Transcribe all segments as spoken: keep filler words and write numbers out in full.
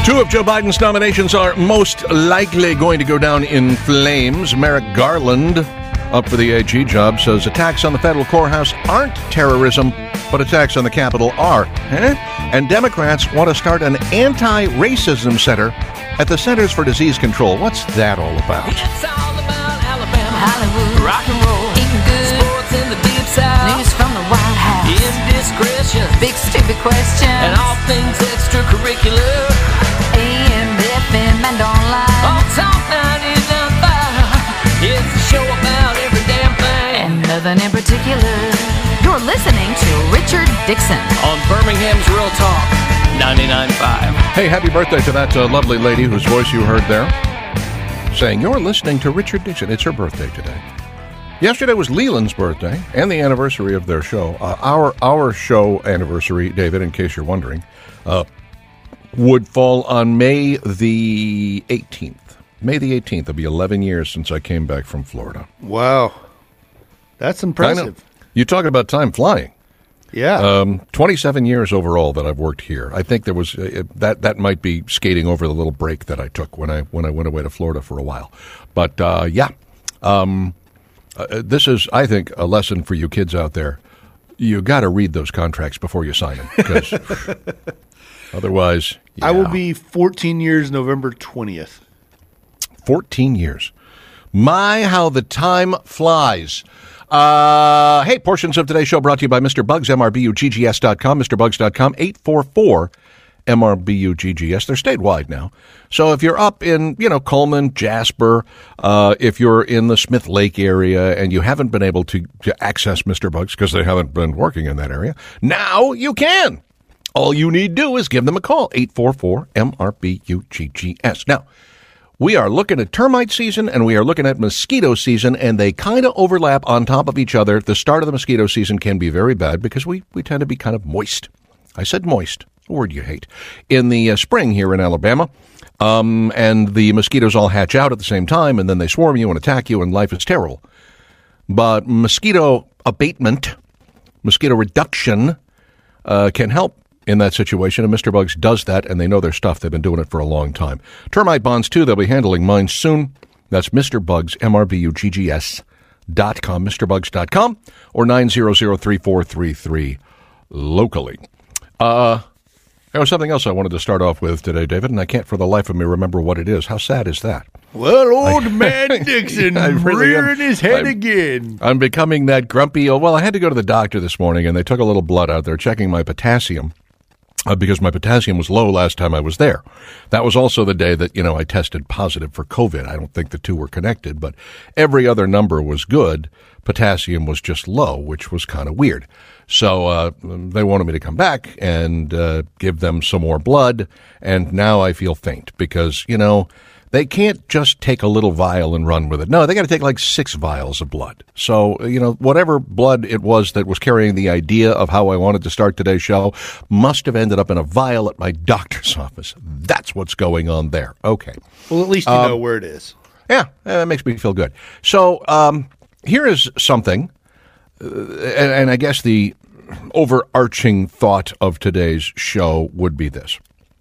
Two of Joe Biden's nominations are most likely going to go down in flames. Merrick Garland, up for the A G job, says attacks on the federal courthouse aren't terrorism, but attacks on the Capitol are. Huh? And Democrats want to start an anti-racism center at the Centers for Disease Control. What's that all about? It's all about Alabama, Hollywood, rock and roll, eating good, sports in the deep south, news from the White House, indiscretion, big stupid questions, and all things extracurricular. A M, F M, and online. All Talk ninety-nine point five. It's a show about every damn thing, and nothing in particular. You're listening to Richard Dixon on Birmingham's Real Talk ninety-nine point five. Hey, happy birthday to that uh, lovely lady whose voice you heard there, saying you're listening to Richard Dixon. It's her birthday today. Yesterday was Leland's birthday and the anniversary of their show. Uh, our our show anniversary, David, in case you're wondering, uh, would fall on May the eighteenth. May the eighteenth. It'll be eleven years since I came back from Florida. Wow. That's impressive. You're talking about time flying. Yeah. Um, twenty-seven years overall that I've worked here. I think there was uh, that that might be skating over the little break that I took when I when I went away to Florida for a while. But uh, yeah, um, uh, this is, I think, a lesson for you kids out there. You got to read those contracts before you sign them, because otherwise, yeah. I will be fourteen years November twentieth. fourteen years. My, how the time flies. Uh, hey, portions of today's show brought to you by Mister Bugs, M R B U G G S dot com, Mister Bugs dot com, eight four four M R B U G G S. They're statewide now. So if you're up in, you know, Coleman, Jasper, uh, if you're in the Smith Lake area and you haven't been able to, to access Mister Bugs because they haven't been working in that area, now you can. All you need to do is give them a call, eight four four M R B U G G S. Now, we are looking at termite season and we are looking at mosquito season, and they kind of overlap on top of each other. The start of the mosquito season can be very bad because we, we tend to be kind of moist. I said moist, a word you hate. In the uh, spring here in Alabama, um, and the mosquitoes all hatch out at the same time, and then they swarm you and attack you, and life is terrible. But mosquito abatement, mosquito reduction uh, can help in that situation, and Mister Bugs does that, and they know their stuff. They've been doing it for a long time. Termite bonds, too, they'll be handling mine soon. That's Mister Bugs, M R B U G G S dot com, Mister Bugs dot com, or nine zero zero, three four three three locally. Uh, there was something else I wanted to start off with today, David, and I can't for the life of me remember what it is. How sad is that? Well, old I, man Dixon I really rearing am, his head I'm, again. I'm becoming that grumpy. Oh, well, I had to go to the doctor this morning, and they took a little blood out there checking my potassium. Uh, because my potassium was low last time I was there. That was also the day that, you know, I tested positive for COVID. I don't think the two were connected, but every other number was good. Potassium was just low, which was kind of weird. So uh, they wanted me to come back and uh, give them some more blood, and now I feel faint because, you know, they can't just take a little vial and run with it. No, they got to take like six vials of blood. So, you know, whatever blood it was that was carrying the idea of how I wanted to start today's show must have ended up in a vial at my doctor's office. That's what's going on there. Okay. Well, at least you um, know where it is. Yeah, that makes me feel good. So um, here is something, uh, and, and I guess the overarching thought of today's show would be this.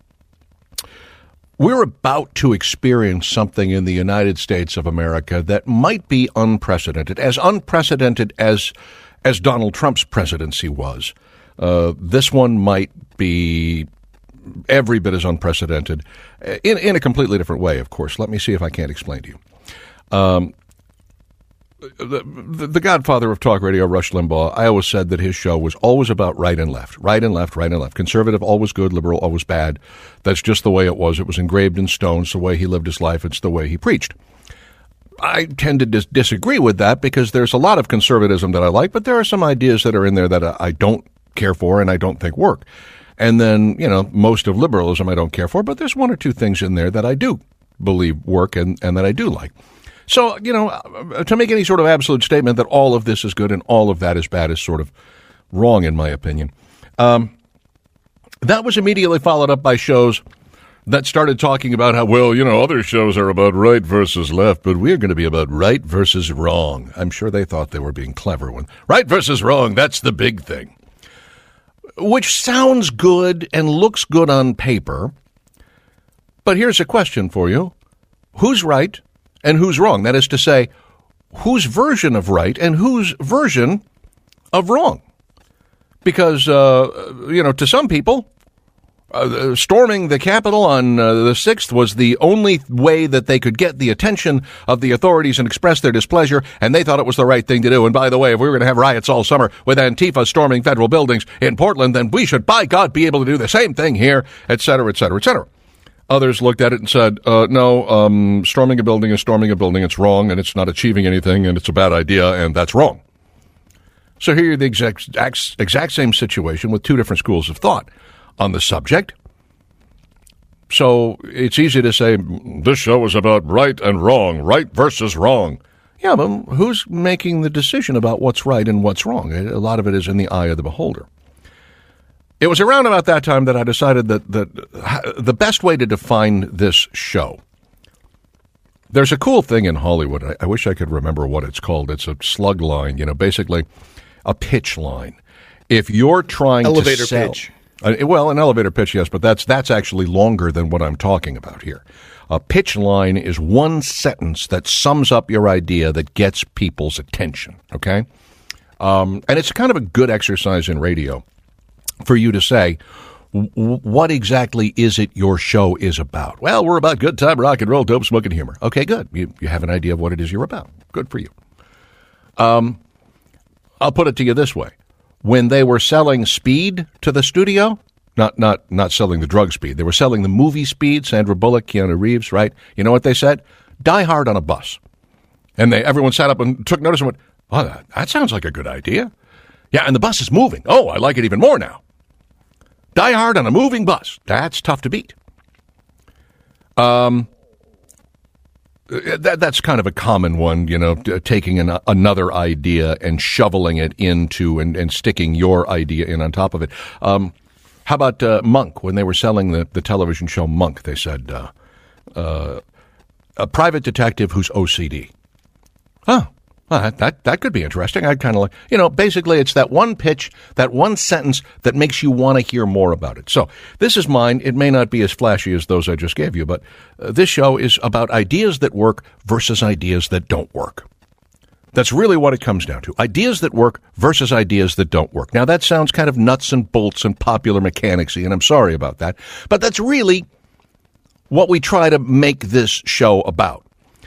We're about to experience something in the United States of America that might be unprecedented, as unprecedented as as Donald Trump's presidency was. Uh, this one might be every bit as unprecedented, in, in a completely different way, of course. Let me see if I can't explain to you. Um, The, the, the godfather of talk radio, Rush Limbaugh, I always said that his show was always about right and left, right and left, right and left. Conservative, always good, liberal, always bad. That's just the way it was. It was engraved in stone. It's the way he lived his life. It's the way he preached. I tend to dis- disagree with that because there's a lot of conservatism that I like, but there are some ideas that are in there that I, I don't care for and I don't think work. And then, you know, most of liberalism I don't care for, but there's one or two things in there that I do believe work and, and that I do like. So, you know, to make any sort of absolute statement that all of this is good and all of that is bad is sort of wrong, in my opinion. Um, that was immediately followed up by shows that started talking about how, well, you know, other shows are about right versus left, but we're going to be about right versus wrong. I'm sure they thought they were being clever when right versus wrong, that's the big thing. Which sounds good and looks good on paper, But here's a question for you. Who's right and who's wrong? That is to say, whose version of right and whose version of wrong? Because, uh, you know, to some people, uh, storming the Capitol on uh, the sixth was the only way that they could get the attention of the authorities and express their displeasure, and they thought it was the right thing to do. And by the way, if we were going to have riots all summer with Antifa storming federal buildings in Portland, then we should, by God, be able to do the same thing here, et cetera, et cetera, et cetera. Others looked at it and said, uh, no, um, storming a building is storming a building. It's wrong, and it's not achieving anything, and it's a bad idea, and that's wrong. So here you're the exact, exact same situation with two different schools of thought on the subject. So it's easy to say, this show is about right and wrong, right versus wrong. Yeah, but who's making the decision about what's right and what's wrong? A lot of it is in the eye of the beholder. It was around about that time that I decided that, that the best way to define this show, there's a cool thing in Hollywood. I, I wish I could remember what it's called. It's a slug line, you know, basically a pitch line. If you're trying elevator to sell, pitch. Uh, well, an elevator pitch, yes, but that's that's actually longer than what I'm talking about here. A pitch line is one sentence that sums up your idea that gets people's attention, okay? Um, and it's kind of a good exercise in radio for you to say, what exactly is it your show is about? Well, we're about good time, rock and roll, dope, smoke, and humor. Okay, good. You, you have an idea of what it is you're about. Good for you. Um, I'll put it to you this way. When they were selling Speed to the studio, not not not selling the drug Speed, they were selling the movie Speed, Sandra Bullock, Keanu Reeves, right? You know what they said? Die Hard on a bus. And they everyone sat up and took notice and went, oh, that, that sounds like a good idea. Yeah, and the bus is moving. Oh, I like it even more now. Die Hard on a moving bus. That's tough to beat. Um, that, that's kind of a common one, you know, taking an, another idea and shoveling it into and, and sticking your idea in on top of it. Um, how about uh, Monk? When they were selling the, the television show Monk, they said, uh, uh, a private detective who's O C D. Huh. Well, that, that that could be interesting. I'd kind of like, you know, basically it's that one pitch, that one sentence that makes you want to hear more about it. So this is mine. It may not be as flashy as those I just gave you, but uh, this show is about ideas that work versus ideas that don't work. That's really what it comes down to. Ideas that work versus ideas that don't work. Now, that sounds kind of nuts and bolts and popular mechanics-y, and I'm sorry about that, but that's really what we try to make this show about.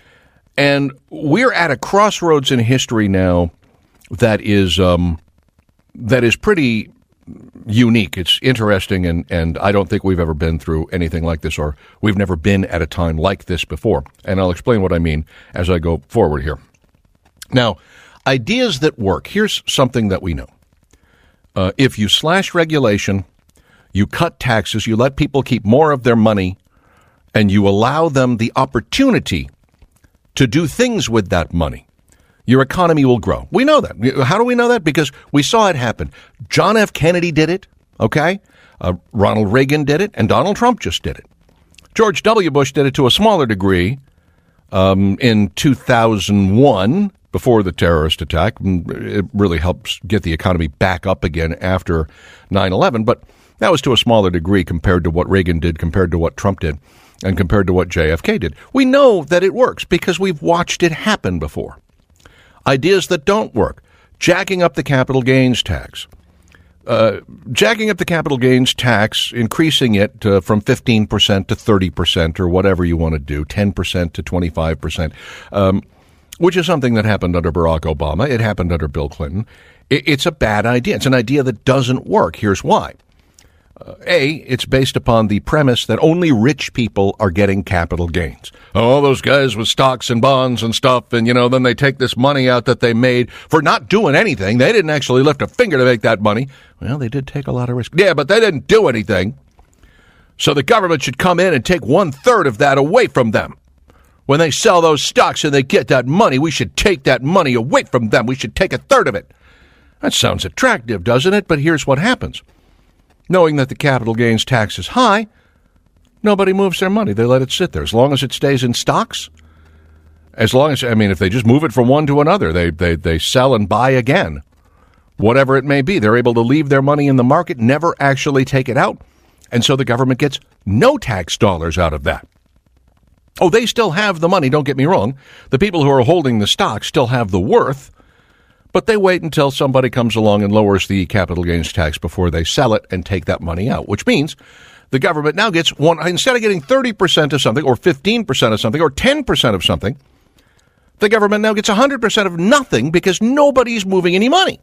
And we're at a crossroads in history now that is um, that is pretty unique. It's interesting, and, and I don't think we've ever been through anything like this, or we've never been at a time like this before. And I'll explain what I mean as I go forward here. Now, ideas that work. Here's something that we know. Uh, if you slash regulation, you cut taxes, you let people keep more of their money, and you allow them the opportunity to do things with that money, your economy will grow. We know that. How do we know that? Because we saw it happen. John F. Kennedy did it, okay? Uh, Ronald Reagan did it, and Donald Trump just did it. George W. Bush did it to a smaller degree um, in two thousand one, before the terrorist attack. It really helps get the economy back up again after nine eleven, but that was to a smaller degree compared to what Reagan did, compared to what Trump did, and compared to what J F K did. We know that it works because we've watched it happen before. Ideas that don't work. Jacking up the capital gains tax. Uh, jacking up the capital gains tax, increasing it uh, from fifteen percent to thirty percent or whatever you want to do, ten percent to twenty-five percent, um, which is something that happened under Barack Obama. It happened under Bill Clinton. It, it's a bad idea. It's an idea that doesn't work. Here's why. Uh, A, it's based upon the premise that only rich people are getting capital gains. Oh, those guys with stocks and bonds and stuff, and, you know, then they take this money out that they made for not doing anything. They didn't actually lift a finger to make that money. Well, they did take a lot of risk. Yeah, but they didn't do anything. So the government should come in and take one-third of that away from them. When they sell those stocks and they get that money, we should take that money away from them. We should take a third of it. That sounds attractive, doesn't it? But here's what happens. Knowing that the capital gains tax is high, nobody moves their money. They let it sit there. As long as it stays in stocks, as long as, I mean, if they just move it from one to another, they, they, they sell and buy again, whatever it may be. They're able to leave their money in the market, never actually take it out. And so the government gets no tax dollars out of that. Oh, they still have the money, don't get me wrong. The people who are holding the stock still have the worth, but they wait until somebody comes along and lowers the capital gains tax before they sell it and take that money out, which means the government now gets one, instead of getting thirty percent of something or fifteen percent of something or ten percent of something, the government now gets one hundred percent of nothing because nobody's moving any money.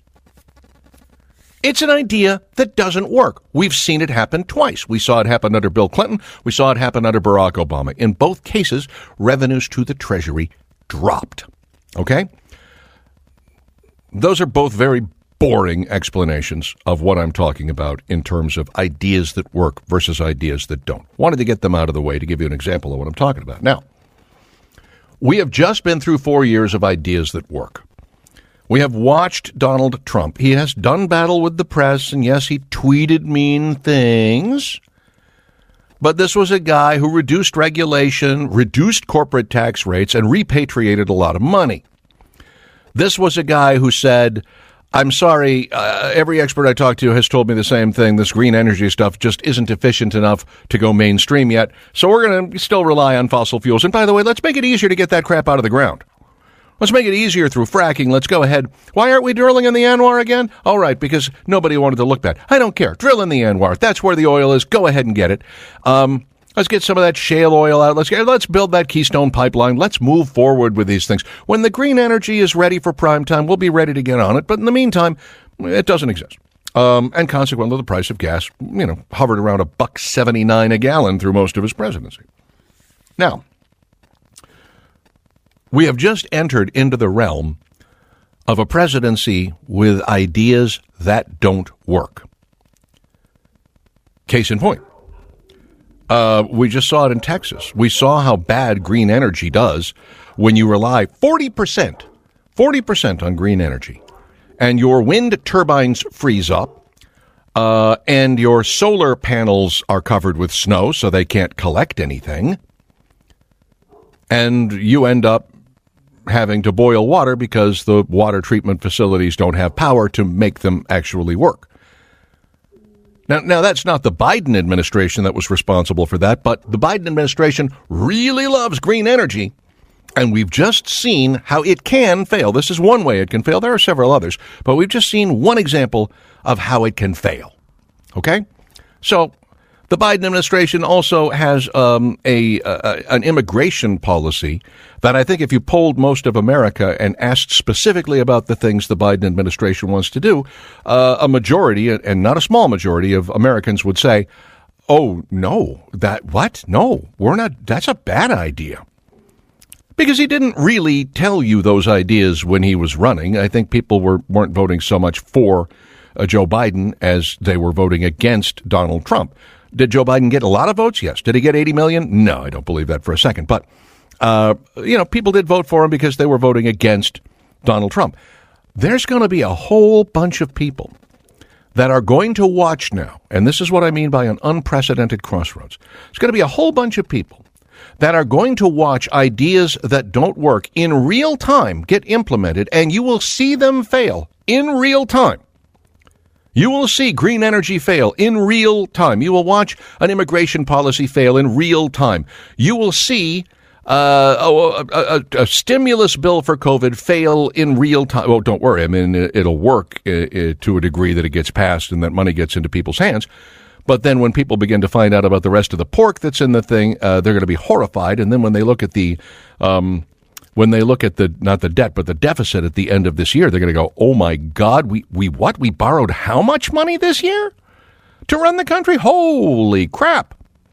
It's an idea that doesn't work. We've seen it happen twice. We saw it happen under Bill Clinton. We saw it happen under Barack Obama. In both cases, revenues to the Treasury dropped. Okay? Those are both very boring explanations of what I'm talking about in terms of ideas that work versus ideas that don't. Wanted to get them out of the way to give you an example of what I'm talking about. Now, we have just been through four years of ideas that work. We have watched Donald Trump. He has done battle with the press, and yes, he tweeted mean things. But this was a guy who reduced regulation, reduced corporate tax rates, and repatriated a lot of money. This was a guy who said, I'm sorry, uh, every expert I talked to has told me the same thing. This green energy stuff just isn't efficient enough to go mainstream yet. So we're going to still rely on fossil fuels. And by the way, let's make it easier to get that crap out of the ground. Let's make it easier through fracking. Let's go ahead. Why aren't we drilling in the Anwar again? All right, because nobody wanted to look bad. I don't care. Drill in the Anwar. That's where the oil is. Go ahead and get it. Um, let's get some of that shale oil out. Let's get, let's build that Keystone Pipeline. Let's move forward with these things. When the green energy is ready for prime time, we'll be ready to get on it. But in the meantime, it doesn't exist. Um, and consequently, the price of gas, you know, hovered around a buck seventy-nine a gallon through most of his presidency. Now, we have just entered into the realm of a presidency with ideas that don't work. Case in point, uh, we just saw it in Texas. We saw how bad green energy does when you rely forty percent, forty percent on green energy, and your wind turbines freeze up, uh, and your solar panels are covered with snow so they can't collect anything, and you end up having to boil water because the water treatment facilities don't have power to make them actually work. Now, now that's not the Biden administration that was responsible for that, but the Biden administration really loves green energy, and we've just seen how it can fail. This is one way it can fail. There are several others, but we've just seen one example of how it can fail. Okay? So the Biden administration also has um, a, a an immigration policy that I think if you polled most of America and asked specifically about the things the Biden administration wants to do, uh, a majority, and not a small majority of Americans would say, oh, no, that what? No, we're not. That's a bad idea. Because he didn't really tell you those ideas when he was running. I think people were, weren't voting so much for uh, Joe Biden as they were voting against Donald Trump. Did Joe Biden get a lot of votes? Yes. Did he get eighty million? No, I don't believe that for a second. But, uh, you know, people did vote for him because they were voting against Donald Trump. There's going to be a whole bunch of people that are going to watch now, and this is what I mean by an unprecedented crossroads. There's going to be a whole bunch of people that are going to watch ideas that don't work in real time get implemented, and you will see them fail in real time. You will see green energy fail in real time. You will watch an immigration policy fail in real time. You will see uh, a, a, a stimulus bill for COVID fail in real time. Well, don't worry. I mean, it'll work uh, to a degree that it gets passed and that money gets into people's hands. But then when people begin to find out about the rest of the pork that's in the thing, uh, they're going to be horrified. And then when they look at the um, when they look at the, not the debt, but the deficit at the end of this year, they're going to go, oh, my God, we, we what? We borrowed how much money this year to run the country? Holy crap.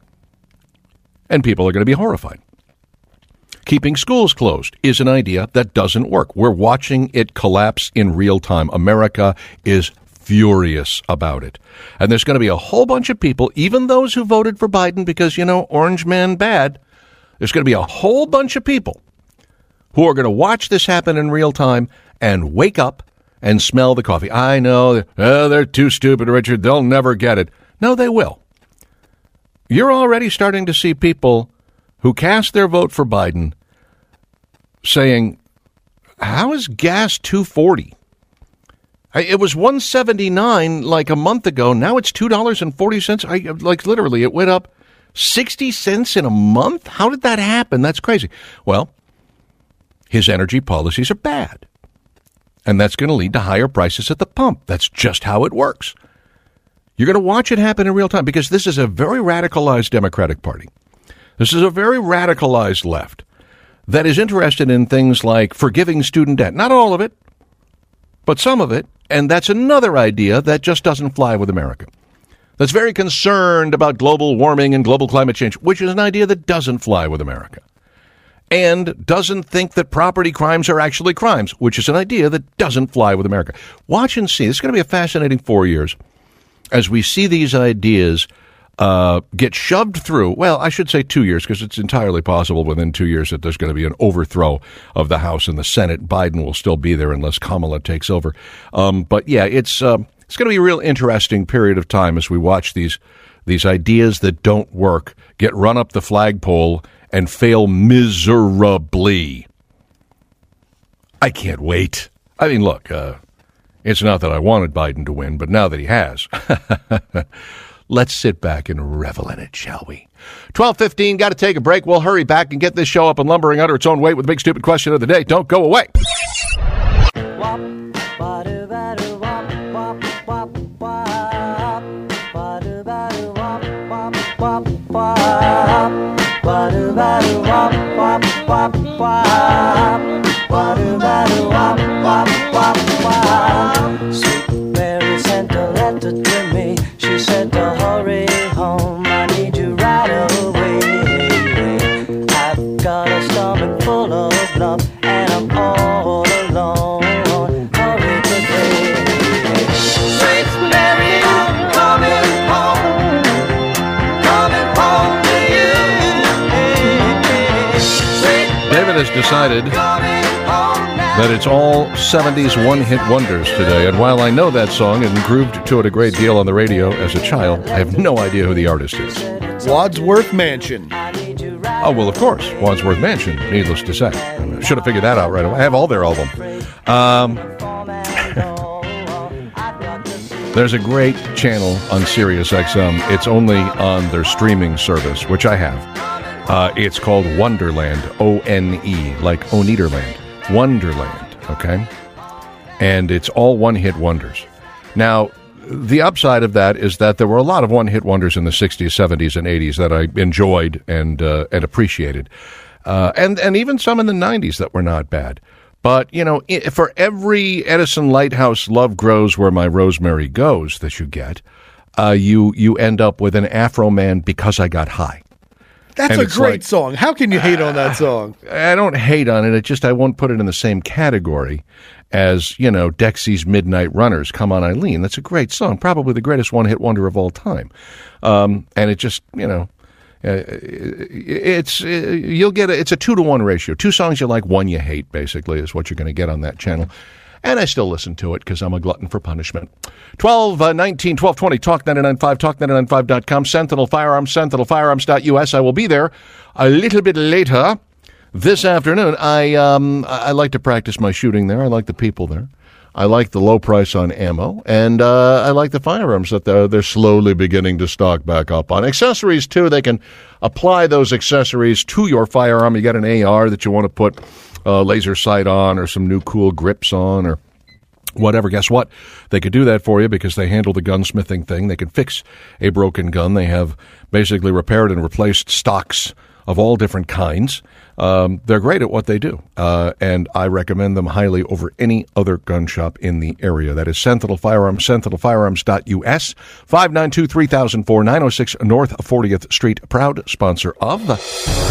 And people are going to be horrified. Keeping schools closed is an idea that doesn't work. We're watching it collapse in real time. America is furious about it. And there's going to be a whole bunch of people, even those who voted for Biden because, you know, orange man bad, there's going to be a whole bunch of people who are going to watch this happen in real time and wake up and smell the coffee. I know, oh, they're too stupid, Richard. They'll never get it. No, they will. You're already starting to see people who cast their vote for Biden saying, how is gas two forty? It was one seventy-nine like a month ago. Now it's two dollars and forty cents. I, like literally, it went up sixty cents in a month? How did that happen? That's crazy. Well, his energy policies are bad. And that's going to lead to higher prices at the pump. That's just how it works. You're going to watch it happen in real time because this is a very radicalized Democratic Party. This is a very radicalized left that is interested in things like forgiving student debt. Not all of it, but some of it. And that's another idea that just doesn't fly with America. That's very concerned about global warming and global climate change, which is an idea that doesn't fly with America. And doesn't think that property crimes are actually crimes, which is an idea that doesn't fly with America. Watch and see. This is going to be a fascinating four years as we see these ideas uh, get shoved through. Well, I should say two years because it's entirely possible within two years that there's going to be an overthrow of the House and the Senate. Biden will still be there unless Kamala takes over. Um, but, yeah, it's uh, it's going to be a real interesting period of time as we watch these these ideas that don't work get run up the flagpole and fail miserably. I can't wait. I mean, look, uh, it's not that I wanted Biden to win, but now that he has, let's sit back and revel in it, shall we? twelve fifteen, got to take a break. We'll hurry back and get this show up and lumbering under its own weight with the big stupid question of the day. Don't go away. Sweet Mary sent a letter to me. She said to hurry home, I need you right away. I've got a stomach full of love and I'm all alone. Hurry today. Sweet Mary, I'm coming home, coming home to you. David has decided that it's all seventies one-hit wonders today. And while I know that song and grooved to it a great deal on the radio as a child, I have no idea who the artist is. Wadsworth Mansion. Oh, well, of course, Wadsworth Mansion, needless to say. I should have figured that out right away. I have all their album. Um, there's a great channel on Sirius X M. It's only on their streaming service, which I have. Uh, it's called Wonderland, O N E, like Oneaterland. Wonderland, okay? And it's all one-hit wonders. Now, the upside of that is that there were a lot of one-hit wonders in the sixties, seventies, and eighties that I enjoyed and uh, and appreciated. Uh, and, and even some in the nineties that were not bad. But, you know, for every Edison Lighthouse Love Grows Where My Rosemary Goes that you get, uh, you, you end up with an Afro Man Because I Got High. That's and a great like, song. How can you hate on that song? I don't hate on it. It just, I won't put it in the same category as, you know, Dexy's Midnight Runners, Come On Eileen. That's a great song. Probably the greatest one-hit wonder of all time. Um, and it just, you know, uh, it's, uh, you'll get, a, it's a two to one ratio. Two songs you like, one you hate, basically, is what you're going to get on that channel. And I still listen to it because I'm a glutton for punishment. twelve nineteen, twelve twenty, Talk ninety-nine point five, talk ninety-nine point five dot com, Sentinel Firearms, sentinel firearms dot U S. I will be there a little bit later this afternoon. I um I like to practice my shooting there. I like the people there. I like the low price on ammo. And uh, I like the firearms that they're, they're slowly beginning to stock back up on. Accessories, too. They can apply those accessories to your firearm. You got an A R that you want to put Uh, laser sight on or some new cool grips on or whatever. Guess what? They could do that for you because they handle the gunsmithing thing. They can fix a broken gun. They have basically repaired and replaced stocks of all different kinds. Um, they're great at what they do, uh, and I recommend them highly over any other gun shop in the area. That is Sentinel Firearms, sentinel firearms dot U S, five nine two, three thousand four, nine oh six North fortieth Street, proud sponsor of the...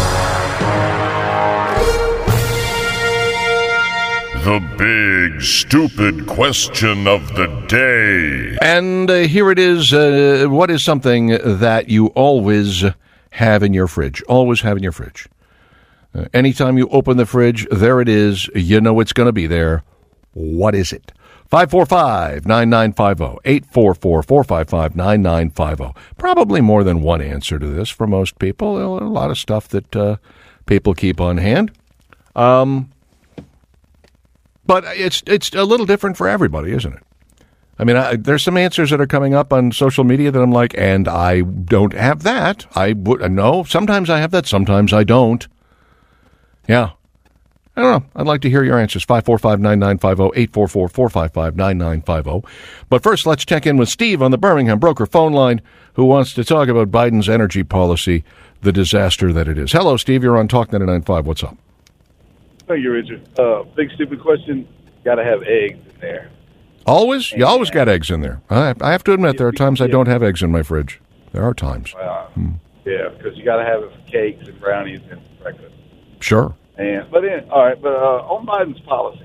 The big stupid question of the day. And uh, here it is. Uh, what is something that you always have in your fridge? Always have in your fridge. Uh, anytime you open the fridge, there it is. You know it's going to be there. What is it? five four five, nine nine five zero, eight four four, four five five, nine nine five zero. Probably more than one answer to this for most people. A lot of stuff that uh, people keep on hand. Um... But it's it's a little different for everybody, isn't it? I mean, I, there's some answers that are coming up on social media that I'm like, and I don't have that. I would no. Sometimes I have that. Sometimes I don't. Yeah. I don't know. I'd like to hear your answers. five four five, nine nine five zero, eight four four, four five five, nine nine five zero. But first, let's check in with Steve on the Birmingham Broker phone line, who wants to talk about Biden's energy policy, the disaster that it is. Hello, Steve. You're on Talk ninety-nine point five. What's up? Thank you, Richard. Uh, big stupid question. Got to have eggs in there. Always? You always got eggs in there. I, I have to admit, there are times I don't have eggs in my fridge. There are times. Uh, hmm. Yeah, because you got to have it for cakes and brownies and breakfast. Sure. And but in, all right, but uh, on Biden's policy,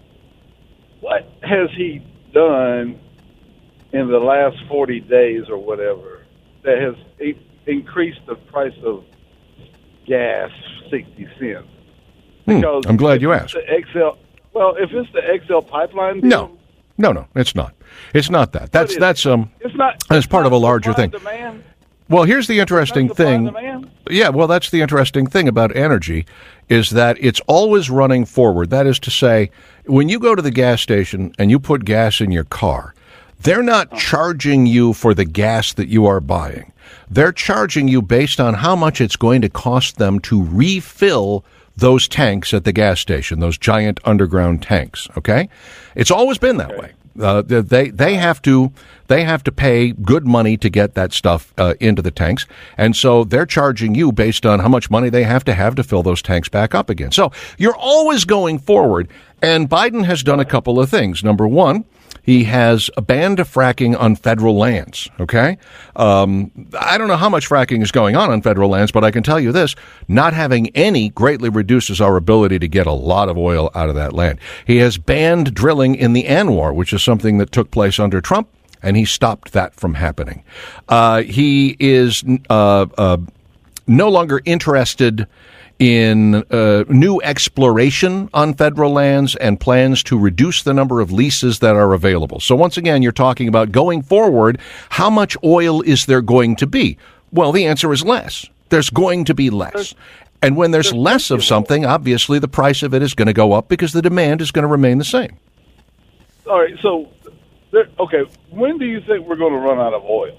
what has he done in the last forty days or whatever that has i- increased the price of gas sixty cents? Hmm, I'm glad you asked. The X L, well, if it's the X L pipeline deal, No, no, no, it's not. It's not that. That's is that's um. it's not. That's it's part not of a larger supply thing. and demand. Well, here's the interesting It's not supply and thing. demand. Yeah, well, that's the interesting thing about energy is that it's always running forward. That is to say, when you go to the gas station and you put gas in your car, they're not charging you for the gas that you are buying. They're charging you based on how much it's going to cost them to refill those tanks at the gas station, those giant underground tanks, okay? It's always been that way. Uh, they they have to they have to pay good money to get that stuff uh, into the tanks, and so they're charging you based on how much money they have to have to fill those tanks back up again. So you're always going forward, and Biden has done a couple of things. Number one, he has banned fracking on federal lands, okay? Um, I don't know how much fracking is going on on federal lands, but I can tell you this, not having any greatly reduces our ability to get a lot of oil out of that land. He has banned drilling in the ANWR, which is something that took place under Trump, and he stopped that from happening. Uh, he is uh, uh, no longer interested in uh, new exploration on federal lands and plans to reduce the number of leases that are available. So once again, you're talking about going forward, how much oil is there going to be? Well, the answer is less. There's going to be less. And when there's less of something, obviously the price of it is going to go up because the demand is going to remain the same. All right, so, there, okay, when do you think we're going to run out of oil?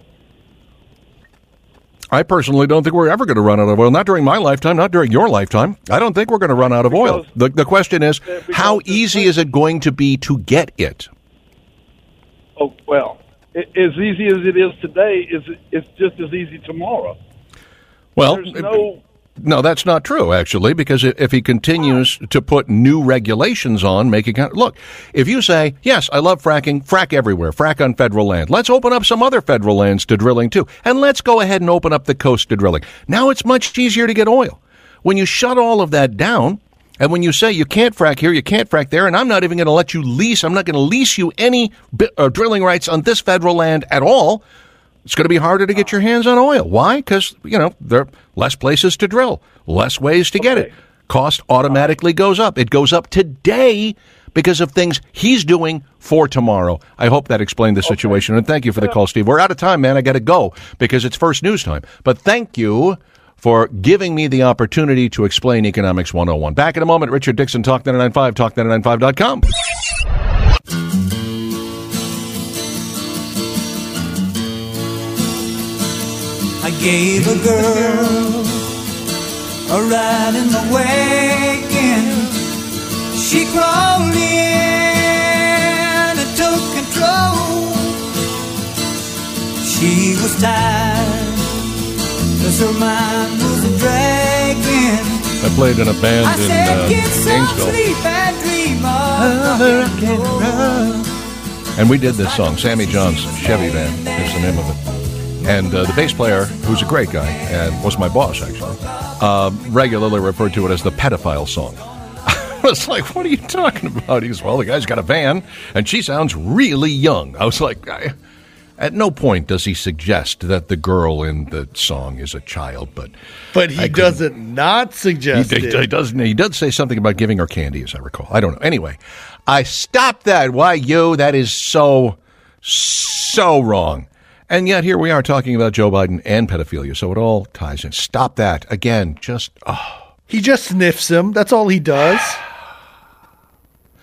I personally don't think we're ever going to run out of oil. Not during my lifetime, not during your lifetime. I don't think we're going to run out of oil. The, the question is, how easy is it going to be to get it? Oh, well, it, as easy as it is today, is it's just as easy tomorrow. Well, There's no... No, that's not true, actually, because if he continues to put new regulations on, making look, if you say, yes, I love fracking, frack everywhere, frack on federal land. Let's open up some other federal lands to drilling, too. And let's go ahead and open up the coast to drilling. Now it's much easier to get oil. When you shut all of that down, and when you say you can't frack here, you can't frack there, and I'm not even going to let you lease, I'm not going to lease you any uh, drilling rights on this federal land at all, it's going to be harder to get your hands on oil. Why? Because, you know, there are less places to drill, less ways to get it. Cost automatically goes up. It goes up today because of things he's doing for tomorrow. I hope that explained the situation. And thank you for the call, Steve. We're out of time, man. I got to go because it's first news time. But thank you for giving me the opportunity to explain Economics one oh one. Back in a moment. Richard Dixon, Talk ninety-nine point five, talk ninety-nine five dot com. I gave a girl a ride in the wagon. She crawled in and took control. She was tired, 'cause her mind was a dragging. I played in a band I in said, uh, get some Gainesville. sleep and dream of rock and roll. And we did this song, Sammy John's Chevy Van is the name of it. And uh, the bass player, who's a great guy, and was my boss, actually, uh, regularly referred to it as the pedophile song. I was like, what are you talking about? He goes, well, the guy's got a van, and she sounds really young. I was like, I, at no point does he suggest that the girl in the song is a child, but... But he doesn't not suggest he, it. He, doesn't, he does say something about giving her candy, as I recall. I don't know. Anyway, I stopped that. Why, you? That is so, so wrong. And yet here we are talking about Joe Biden and pedophilia, so it all ties in. Stop that. Again, just, oh. He just sniffs him. That's all he does.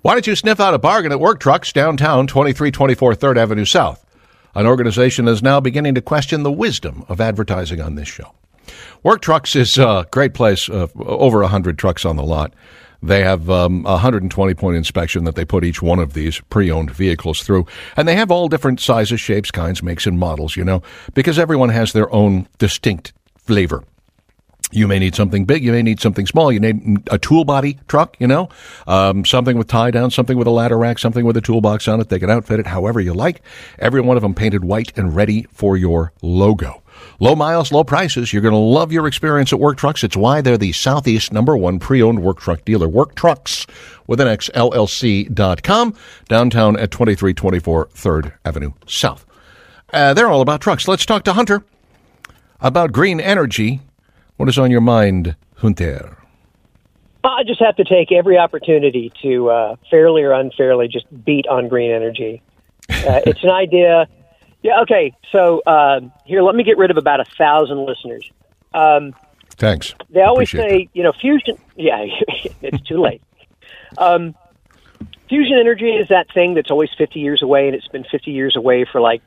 Why don't you sniff out a bargain at Work Trucks downtown, twenty-three twenty-four third Avenue South? An organization is now beginning to question the wisdom of advertising on this show. Work Trucks is a great place, uh, over one hundred trucks on the lot. They have um, a one hundred twenty point inspection that they put each one of these pre-owned vehicles through. And they have all different sizes, shapes, kinds, makes, and models, you know, because everyone has their own distinct flavor. You may need something big. You may need something small. You need a tool body truck, you know, um, something with tie down, something with a ladder rack, something with a toolbox on it. They can outfit it however you like. Every one of them painted white and ready for your logo. Low miles, low prices. You're going to love your experience at Work Trucks. It's why they're the Southeast number one pre-owned work truck dealer. Work Trucks with an X, L L C dot com, downtown at twenty-three twenty-four third Avenue South. Uh, they're all about trucks. Let's talk to Hunter about green energy. What is on your mind, Hunter? I just have to take every opportunity to uh, fairly or unfairly just beat on green energy. Uh, it's an idea. Yeah, okay. So uh, here, let me get rid of about a thousand listeners. Um, Thanks. They always Appreciate say, that. you know, fusion. Yeah, it's too late. Um, fusion energy is that thing that's always fifty years away, and it's been fifty years away for like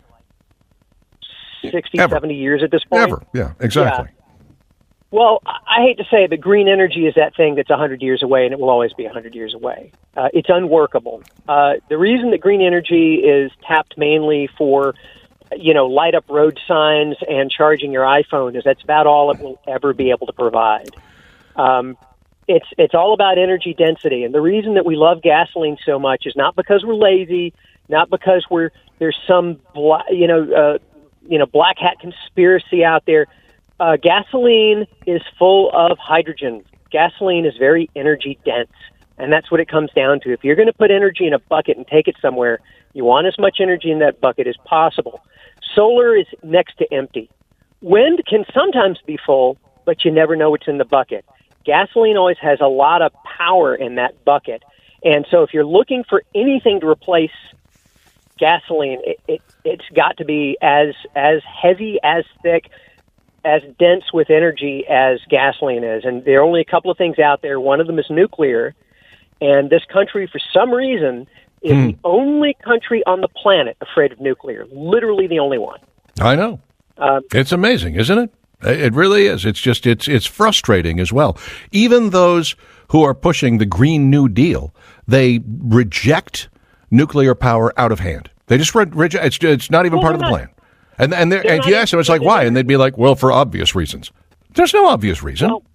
sixty, Ever. seventy years at this point. Never. Yeah, exactly. Yeah. Well, I hate to say it, but green energy is that thing that's one hundred years away, and it will always be one hundred years away. Uh, it's unworkable. Uh, the reason that green energy is tapped mainly for, you know, light up road signs and charging your iPhone is that's about all it will ever be able to provide. Um, it's it's all about energy density, and the reason that we love gasoline so much is not because we're lazy, not because we're there's some bla- you know uh, you know black hat conspiracy out there. Uh, gasoline is full of hydrogen. Gasoline is very energy dense, and that's what it comes down to. If you're going to put energy in a bucket and take it somewhere, you want as much energy in that bucket as possible. Solar is next to empty. Wind can sometimes be full, but you never know what's in the bucket. Gasoline always has a lot of power in that bucket. And so if you're looking for anything to replace gasoline, it, it, it's got to be as as heavy, as thick, as dense with energy as gasoline is. And there are only a couple of things out there. One of them is nuclear. And this country, for some reason, is hmm. the only country on the planet afraid of nuclear. Literally the only one. I know. Um, it's amazing, isn't it? It really is. It's just, it's it's frustrating as well. Even those who are pushing the Green New Deal, they reject nuclear power out of hand. They just re- reject, it's, it's not even well, part of the not, plan. And and, and if not, you ask them, it's like, why? And they'd be like, well, for obvious reasons. There's no obvious reason. Well,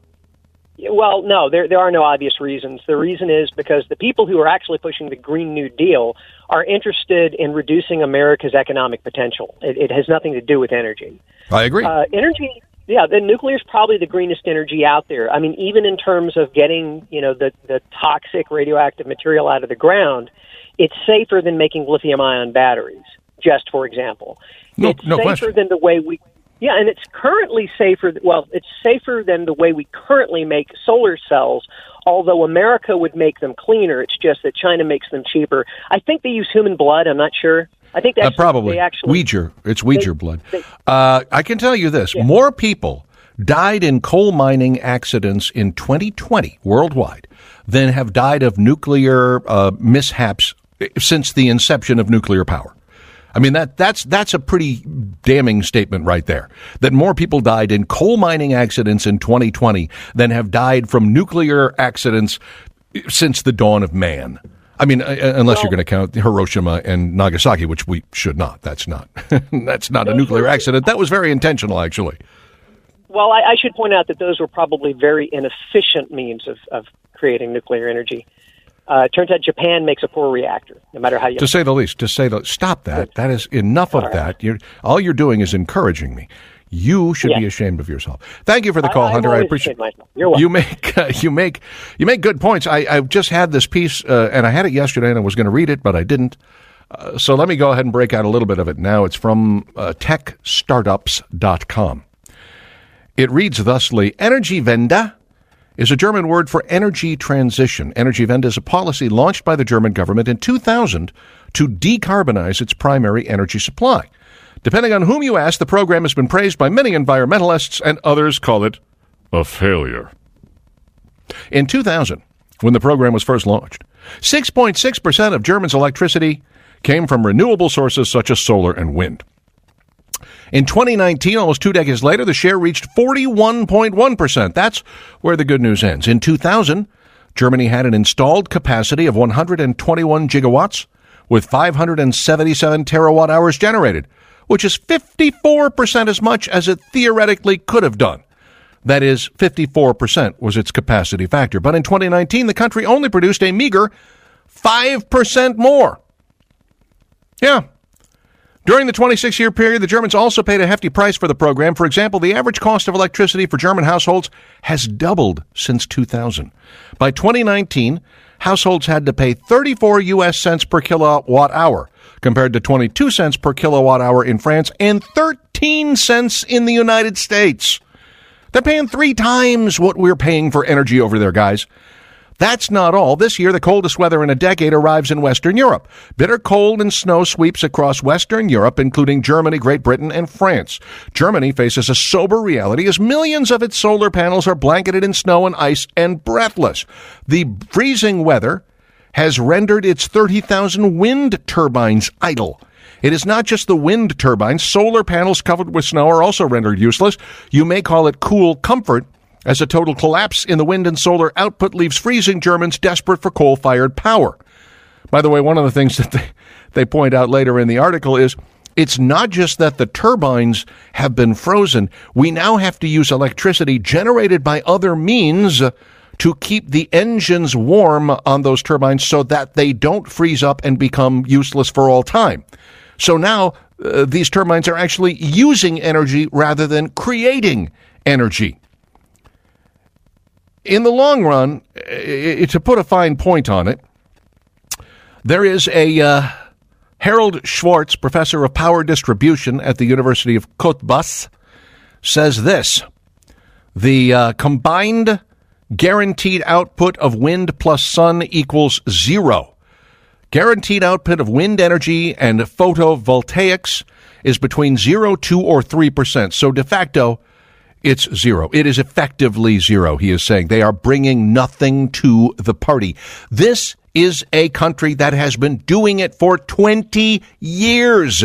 well, no, there there are no obvious reasons. The reason is because the people who are actually pushing the Green New Deal are interested in reducing America's economic potential. It, it has nothing to do with energy. I agree. Uh, energy, yeah, the nuclear is probably the greenest energy out there. I mean, even in terms of getting, you know, the, the toxic radioactive material out of the ground, it's safer than making lithium-ion batteries, just for example. No, it's no safer question. than the way we... Yeah, and it's currently safer, well, it's safer than the way we currently make solar cells, although America would make them cleaner. It's just that China makes them cheaper. I think they use human blood. I'm not sure. I think that's uh, probably they actually, Ouija. It's Ouija they, blood. They, uh, I can tell you this: yeah. more people died in coal mining accidents in twenty twenty worldwide than have died of nuclear uh, mishaps since the inception of nuclear power. I mean, that that's that's a pretty damning statement right there, that more people died in coal mining accidents in twenty twenty than have died from nuclear accidents since the dawn of man. I mean, uh, unless well, you're going to count Hiroshima and Nagasaki, which we should not. That's not that's not a nuclear accident. That was very intentional, actually. Well, I, I should point out that those were probably very inefficient means of, of creating nuclear energy. Uh, it turns out Japan makes a poor reactor, no matter how you... To say the least, to say the... Stop that. That is enough of all right. that. You're, all you're doing is encouraging me. You should yes. be ashamed of yourself. Thank you for the call, I, Hunter. I always appreciate myself. You're welcome. You make uh, you make you make good points. I I just had this piece, uh, and I had it yesterday, and I was going to read it, but I didn't. Uh, so let me go ahead and break out a little bit of it now. It's from uh, tech startups dot com. It reads thusly: Energiewende is a German word for energy transition. Energiewende is a policy launched by the German government in two thousand to decarbonize its primary energy supply. Depending on whom you ask, the program has been praised by many environmentalists, and others call it a failure. In two thousand, when the program was first launched. six point six percent of Germany's electricity came from renewable sources such as solar and wind. In twenty nineteen, almost two decades later, the share reached forty-one point one percent. That's where the good news ends. In two thousand, Germany had an installed capacity of one hundred twenty-one gigawatts with five hundred seventy-seven terawatt hours generated, which is fifty-four percent as much as it theoretically could have done. That is, fifty-four percent was its capacity factor. But in twenty nineteen, the country only produced a meager five percent more. Yeah. During the twenty-six year period, the Germans also paid a hefty price for the program. For example, the average cost of electricity for German households has doubled since two thousand. By twenty nineteen, households had to pay thirty-four U S cents per kilowatt hour, compared to twenty-two cents per kilowatt hour in France and thirteen cents in the United States. They're paying three times what we're paying for energy over there, guys. That's not all. This year, the coldest weather in a decade arrives in Western Europe. Bitter cold and snow sweeps across Western Europe, including Germany, Great Britain, and France. Germany faces a sober reality as millions of its solar panels are blanketed in snow and ice and breathless. The freezing weather has rendered its thirty thousand wind turbines idle. It is not just the wind turbines. Solar panels covered with snow are also rendered useless. You may call it cool comfort, as a total collapse in the wind and solar output leaves freezing Germans desperate for coal-fired power. By the way, one of the things that they, they point out later in the article is it's not just that the turbines have been frozen. We now have to use electricity generated by other means to keep the engines warm on those turbines so that they don't freeze up and become useless for all time. So now uh, these turbines are actually using energy rather than creating energy. In the long run, uh, to put a fine point on it, there is a uh, Harold Schwartz, professor of power distribution at the University of Cottbus, says this: the uh, combined guaranteed output of wind plus sun equals zero. Guaranteed output of wind energy and photovoltaics is between zero, two, or three percent. So de facto, it's zero. It is effectively zero, he is saying. They are bringing nothing to the party. This is a country that has been doing it for twenty years.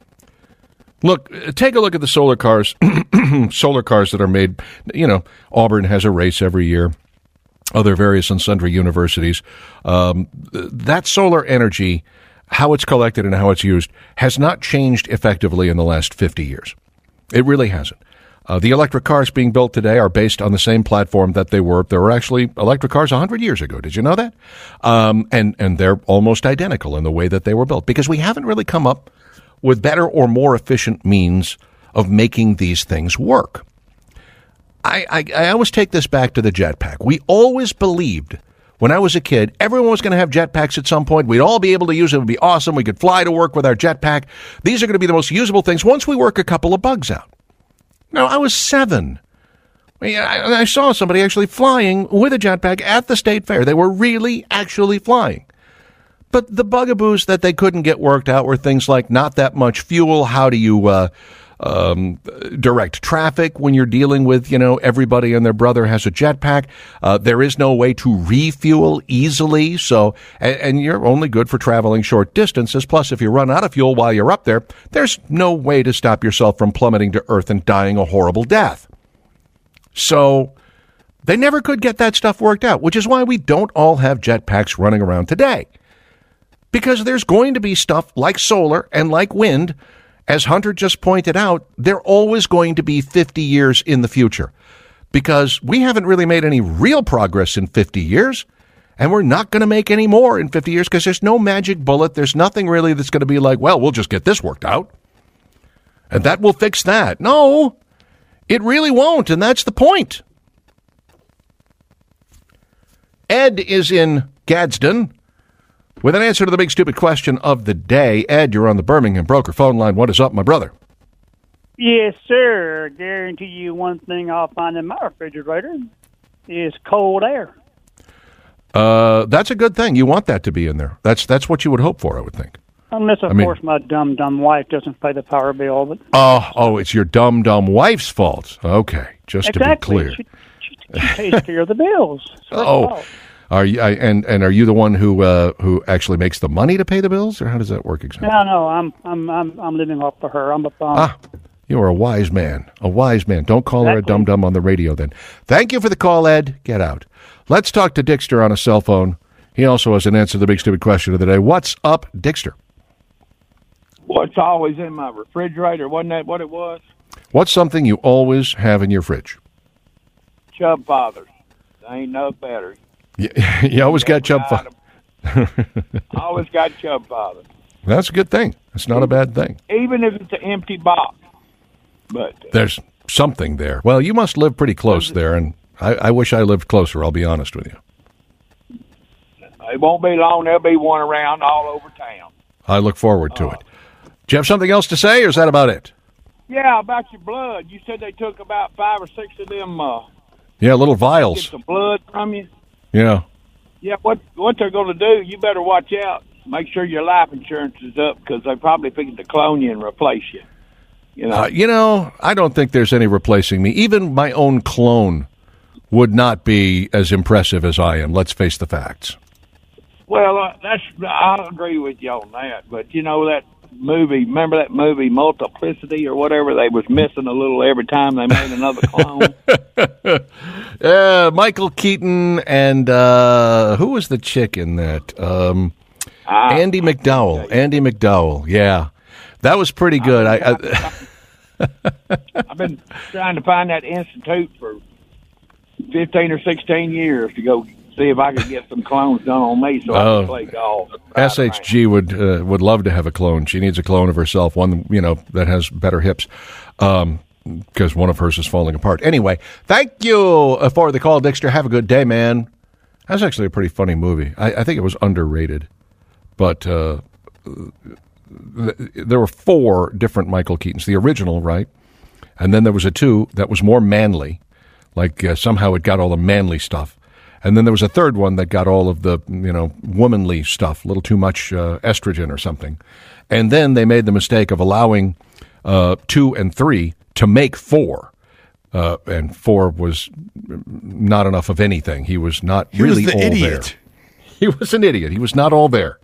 Look, take a look at the solar cars, solar cars that are made. You know, Auburn has a race every year. Other various and sundry universities. Um, that solar energy, how it's collected and how it's used, has not changed effectively in the last fifty years. It really hasn't. Uh, the electric cars being built today are based on the same platform that they were. There were actually electric cars one hundred years ago. Did you know that? Um, and, and they're almost identical in the way that they were built because we haven't really come up with better or more efficient means of making these things work. I, I, I always take this back to the jetpack. We always believed when I was a kid, everyone was going to have jetpacks at some point. We'd all be able to use it. It would be awesome. We could fly to work with our jetpack. These are going to be the most usable things once we work a couple of bugs out. Now, I was seven. I, I saw somebody actually flying with a jetpack at the state fair. They were really actually flying. But the bugaboos that they couldn't get worked out were things like not that much fuel. How do you uh, um, direct traffic when you're dealing with, you know, everybody and their brother has a jetpack? Uh, there is no way to refuel easily. So, and, and you're only good for traveling short distances. Plus, if you run out of fuel while you're up there, there's no way to stop yourself from plummeting to earth and dying a horrible death. So they never could get that stuff worked out, which is why we don't all have jetpacks running around today. Because there's going to be stuff like solar and like wind, as Hunter just pointed out, they're always going to be fifty years in the future. Because we haven't really made any real progress in fifty years, and we're not going to make any more in fifty years because there's no magic bullet. There's nothing really that's going to be like, well, we'll just get this worked out, and that will fix that. No, it really won't, and that's the point. Ed is in Gadsden with an answer to the big stupid question of the day. Ed, you're on the Birmingham Broker phone line. What is up, my brother? Yes, sir. I guarantee you one thing I'll find in my refrigerator is cold air. Uh, that's a good thing. You want that to be in there. That's that's what you would hope for, I would think. Unless, of I mean, course, my dumb, dumb wife doesn't pay the power bill. But Oh, oh, it's your dumb, dumb wife's fault. Okay, just exactly. to be clear. She, she, she takes care of the bills. So oh, Are you, I, and and are you the one who uh, who actually makes the money to pay the bills, or how does that work exactly? No, no, I'm I'm I'm I'm living off of her. I'm a bum. Ah, you are a wise man, a wise man. Don't call her a dum dum on the radio. Then, thank you for the call, Ed. Get out. Let's talk to Dixter on a cell phone. He also has an answer to the big stupid question of the day. What's up, Dixter? What's always in my refrigerator? Wasn't that what it was? What's something you always have in your fridge? Chub Fathers. They ain't no better. You, you always got Chub Fathers. I always got Chub Fathers. That's a good thing. It's not a bad thing. Even if it's an empty box. But uh, there's something there. Well, you must live pretty close there, and I, I wish I lived closer, I'll be honest with you. It won't be long. There'll be one around all over town. I look forward to uh, it. Do you have something else to say, or is that about it? Yeah, about your blood. You said they took about five or six of them. Uh, yeah, little vials. Get some blood from you. Yeah. Yeah, what what they're going to do, you better watch out. Make sure your life insurance is up because they're probably fixing to clone you and replace you. You know? Uh, you know, I don't think there's any replacing me. Even my own clone would not be as impressive as I am. Let's face the facts. Well, uh, that's I agree with you on that. But, you know, that movie, remember that movie Multiplicity or whatever? They was missing a little every time they made another clone. uh, Michael Keaton and uh, who was the chick in that? Um, uh, Andy McDowell. Andy McDowell, yeah. That was pretty good. I, I I've been trying to find that institute for fifteen or sixteen years to go see if I could get some clones done on me so I uh, can play golf. S H G would uh, would love to have a clone. She needs a clone of herself, one you know that has better hips, um, because one of hers is falling apart. Anyway, thank you for the call, Dixter. Have a good day, man. That's actually a pretty funny movie. I, I think it was underrated, but uh, th- there were four different Michael Keatons. The original, right, and then there was a two that was more manly, like uh, somehow it got all the manly stuff. And then there was a third one that got all of the, you know, womanly stuff, a little too much uh, estrogen or something. And then they made the mistake of allowing uh, two and three to make four. Uh, and four was not enough of anything. He was not he really was the all idiot. there. He was an idiot. He was not all there.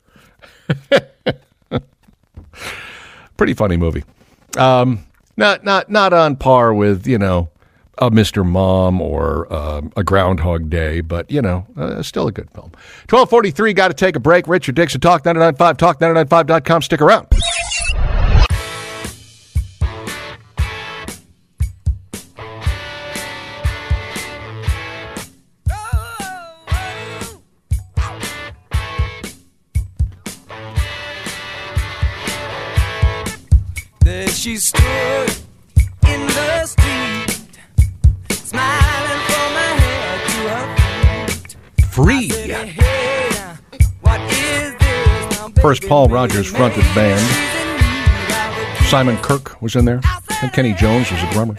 Pretty funny movie. Um, not not not on par with, you know, a Mister Mom or um, a Groundhog Day, but, you know, uh, still a good film. twelve forty-three, got to take a break. Richard Dixon, Talk nine nine five, talk nine nine five dot com. Stick around. There she stood in the street, smiling from my head to her feet. Free. First Paul Rogers fronted band. Simon Kirke was in there. And Kenny Jones was a drummer.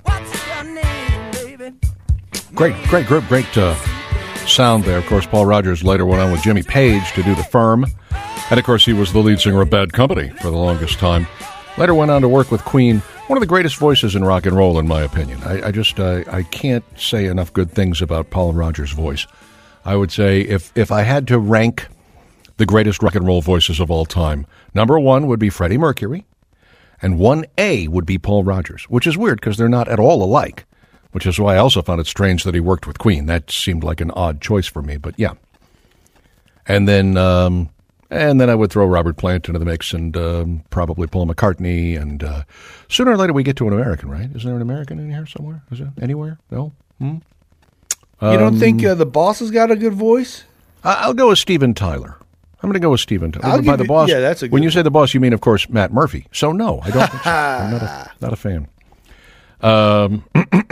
Great, great group, great uh, sound there. Of course, Paul Rogers later went on with Jimmy Page to do The Firm. And, of course, he was the lead singer of Bad Company for the longest time. Later went on to work with Queen, one of the greatest voices in rock and roll, in my opinion. I, I just, uh, I can't say enough good things about Paul Rogers' voice. I would say if, if I had to rank the greatest rock and roll voices of all time, number one would be Freddie Mercury, and one A would be Paul Rogers, which is weird because they're not at all alike, which is why I also found it strange that he worked with Queen. That seemed like an odd choice for me, but yeah. And then... Um, And then I would throw Robert Plant into the mix and um, probably Paul McCartney. And uh, sooner or later we get to an American, right? Is there an American in here somewhere? Is there anywhere? No? Hmm? You don't Um, think uh, the Boss has got a good voice? I- I'll go with Steven Tyler. I'm going to go with Steven Tyler. I'll By give the you- boss, yeah, that's a good when you one. say the boss, you mean, of course, Matt Murphy. So, no, I don't think so. I'm not a, not a fan. Um,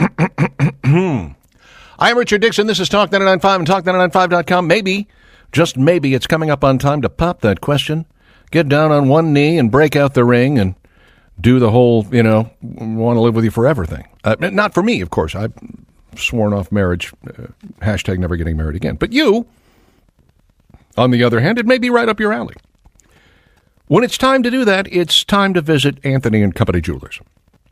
I am Richard Dixon. This is Talk nine nine five and talk nine nine five dot com. Maybe, just maybe, it's coming up on time to pop that question, get down on one knee and break out the ring and do the whole, you know, want to live with you forever thing. Uh, not for me, of course. I've sworn off marriage, uh, hashtag never getting married again. But you, on the other hand, it may be right up your alley. When it's time to do that, it's time to visit Anthony and Company Jewelers.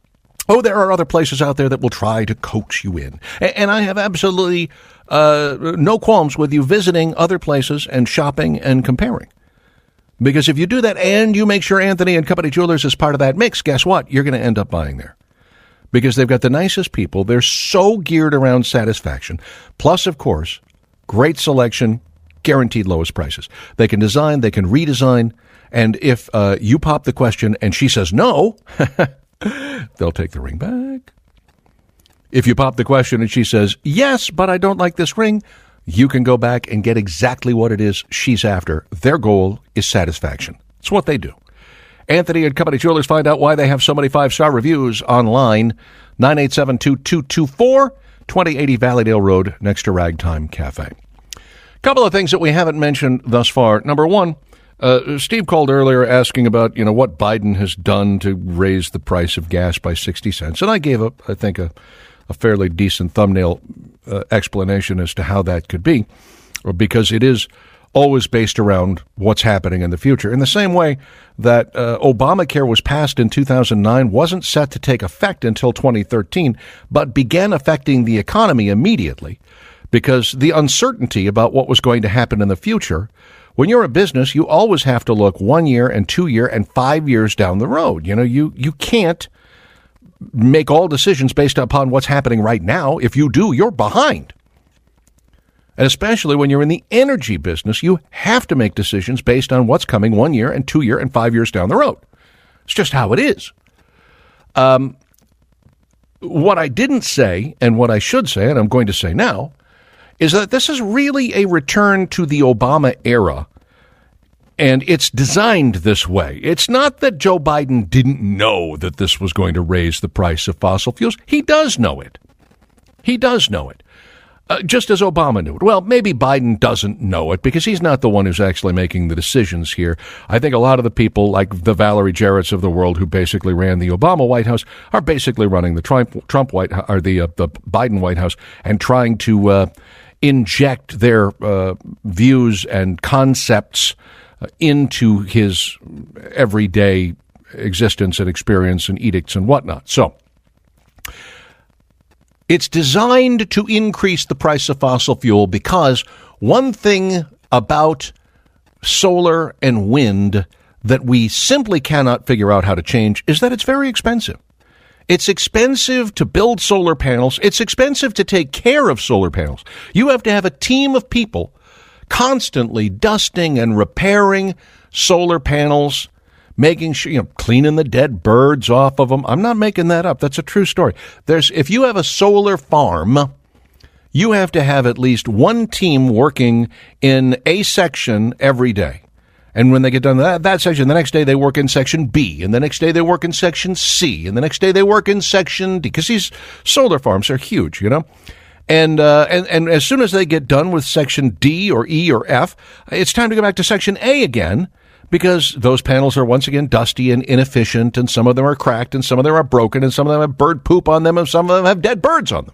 Oh, there are other places out there that will try to coax you in. A- And I have absolutely uh, no qualms with you visiting other places and shopping and comparing. Because if you do that and you make sure Anthony and Company Jewelers is part of that mix, guess what? You're going to end up buying there. Because they've got the nicest people. They're so geared around satisfaction. Plus, of course, great selection, guaranteed lowest prices. They can design, they can redesign, and if uh, you pop the question and she says no, they'll take the ring back. If you pop the question and she says, yes, but I don't like this ring, you can go back and get exactly what it is she's after. Their goal is satisfaction. It's what they do. Anthony and Company Jewelers, find out why they have so many five-star reviews online. nine eight seven, two two two four, twenty eighty Valleydale Road, next to Ragtime Cafe. Couple of things that we haven't mentioned thus far. Number one, uh, Steve called earlier asking about, you know, what Biden has done to raise the price of gas by sixty cents. And I gave up, I think, a, a fairly decent thumbnail uh, explanation as to how that could be, because it is always based around what's happening in the future. In the same way that uh, Obamacare was passed in two thousand nine, wasn't set to take effect until twenty thirteen, but began affecting the economy immediately because the uncertainty about what was going to happen in the future. When you're a business, you always have to look one year and two year and five years down the road. You know, you, you can't make all decisions based upon what's happening right now. If you do, you're behind. And especially when you're in the energy business, you have to make decisions based on what's coming one year and two year and five years down the road. It's just how it is. Um, what I didn't say, and what I should say, and I'm going to say now, is that this is really a return to the Obama era, and it's designed this way. It's not that Joe Biden didn't know that this was going to raise the price of fossil fuels. He does know it. He does know it. Uh, just as Obama knew it. Well, maybe Biden doesn't know it because he's not the one who's actually making the decisions here. I think a lot of the people, like the Valerie Jarretts of the world, who basically ran the Obama White House, are basically running the Trump, Trump White or the uh, the Biden White House and trying to uh, inject their uh, views and concepts uh, into his everyday existence and experience and edicts and whatnot. So it's designed to increase the price of fossil fuel because one thing about solar and wind that we simply cannot figure out how to change is that it's very expensive. It's expensive to build solar panels. It's expensive to take care of solar panels. You have to have a team of people constantly dusting and repairing solar panels, making sure, you know, cleaning the dead birds off of them. I'm not making that up. That's a true story. There's, if you have a solar farm, you have to have at least one team working in a section every day. And when they get done that, that section, the next day they work in section B, and the next day they work in section C, and the next day they work in section D, because these solar farms are huge, you know. And, uh, and and as soon as they get done with section D or E or F, it's time to go back to section A again, because those panels are once again dusty and inefficient, and some of them are cracked, and some of them are broken, and some of them have bird poop on them, and some of them have dead birds on them.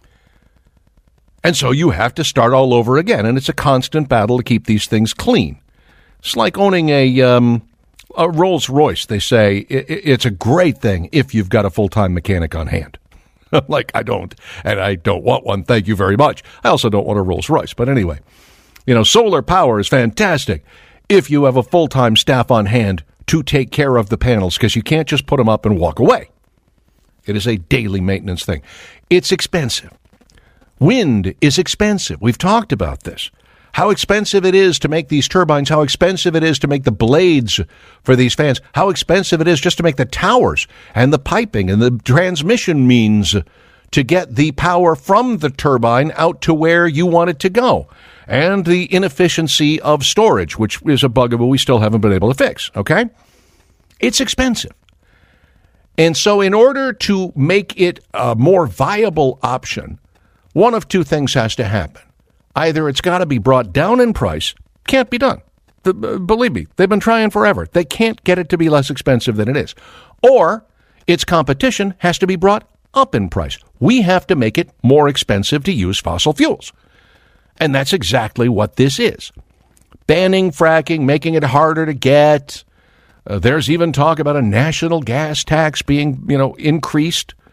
And so you have to start all over again, and it's a constant battle to keep these things clean. It's like owning a, um, a Rolls Royce. They say it, it's a great thing if you've got a full-time mechanic on hand. Like, I don't, and I don't want one. Thank you very much. I also don't want a Rolls Royce. But anyway, you know, solar power is fantastic if you have a full-time staff on hand to take care of the panels, because you can't just put them up and walk away. It is a daily maintenance thing. It's expensive. Wind is expensive. We've talked about this. How expensive it is to make these turbines, how expensive it is to make the blades for these fans, how expensive it is just to make the towers and the piping and the transmission means to get the power from the turbine out to where you want it to go, and the inefficiency of storage, which is a bugaboo we still haven't been able to fix, okay? It's expensive. And so in order to make it a more viable option, one of two things has to happen. Either it's got to be brought down in price, can't be done. The, uh, believe me, they've been trying forever. They can't get it to be less expensive than it is. Or its competition has to be brought up in price. We have to make it more expensive to use fossil fuels. And that's exactly what this is. Banning fracking, making it harder to get. Uh, there's even talk about a national gas tax being, you know, increased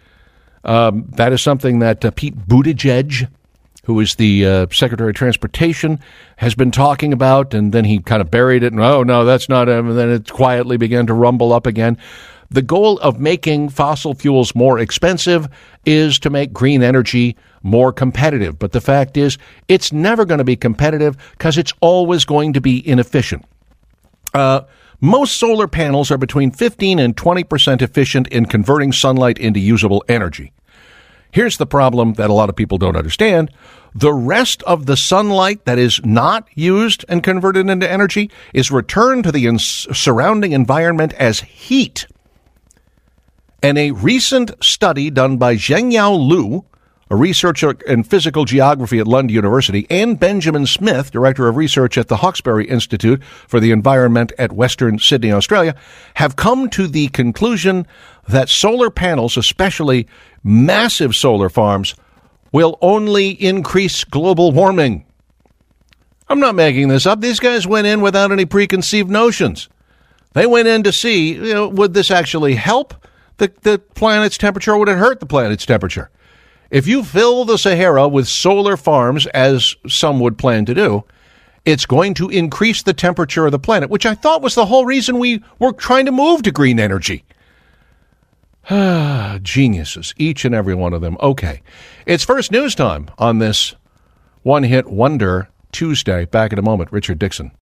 Um, that is something that uh, Pete Buttigieg, who is the uh, Secretary of Transportation, has been talking about, and then he kind of buried it, and oh, no, that's not him, and then it quietly began to rumble up again. The goal of making fossil fuels more expensive is to make green energy more competitive. But the fact is, it's never going to be competitive because it's always going to be inefficient. Uh, most solar panels are between fifteen and twenty percent efficient in converting sunlight into usable energy. Here's the problem that a lot of people don't understand. The rest of the sunlight that is not used and converted into energy is returned to the ins- surrounding environment as heat. And a recent study done by Zhengyao Liu, a researcher in physical geography at Lund University, and Benjamin Smith, director of research at the Hawkesbury Institute for the Environment at Western Sydney, Australia, have come to the conclusion that solar panels, especially massive solar farms, will only increase global warming. I'm not making this up. These guys went in without any preconceived notions. They went in to see, you know, would this actually help the, the planet's temperature, or would it hurt the planet's temperature? If you fill the Sahara with solar farms, as some would plan to do, it's going to increase the temperature of the planet, which I thought was the whole reason we were trying to move to green energy. Geniuses, each and every one of them. Okay. It's first news time on this one-hit wonder Tuesday. Back in a moment, Richard Dixon.